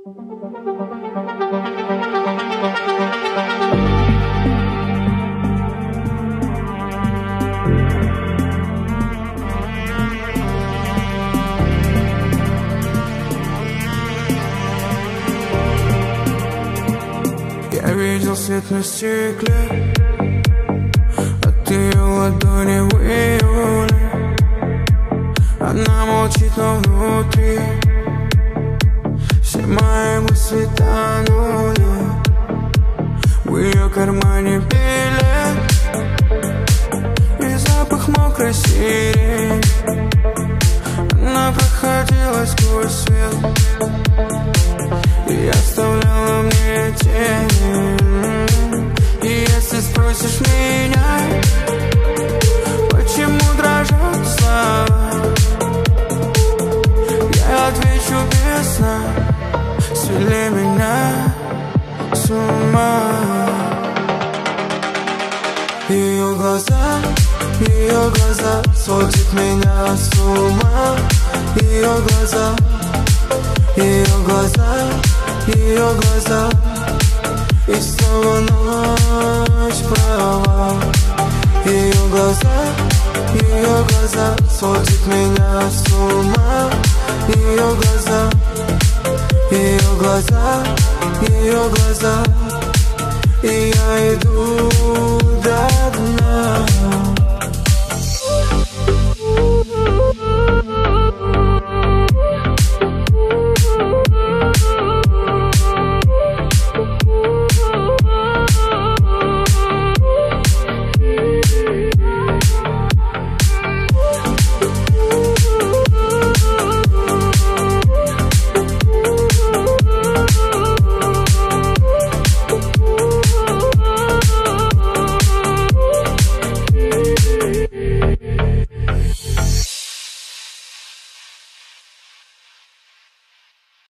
Я видел свет на стекле от ее ладони в июле. Она молчит, но внутри все мои мысли тонули. В ее кармане билет и запах мокрой сирени. Она проходила сквозь свет и оставляла мне тени. И если спросишь меня, почему дрожат слова, я отвечу: весна свели меня с ума. Ее глаза сводят меня с ума. Ее глаза, и снова ночь права. Ее глаза сводят меня с ума. Ее глаза, и я иду дальше.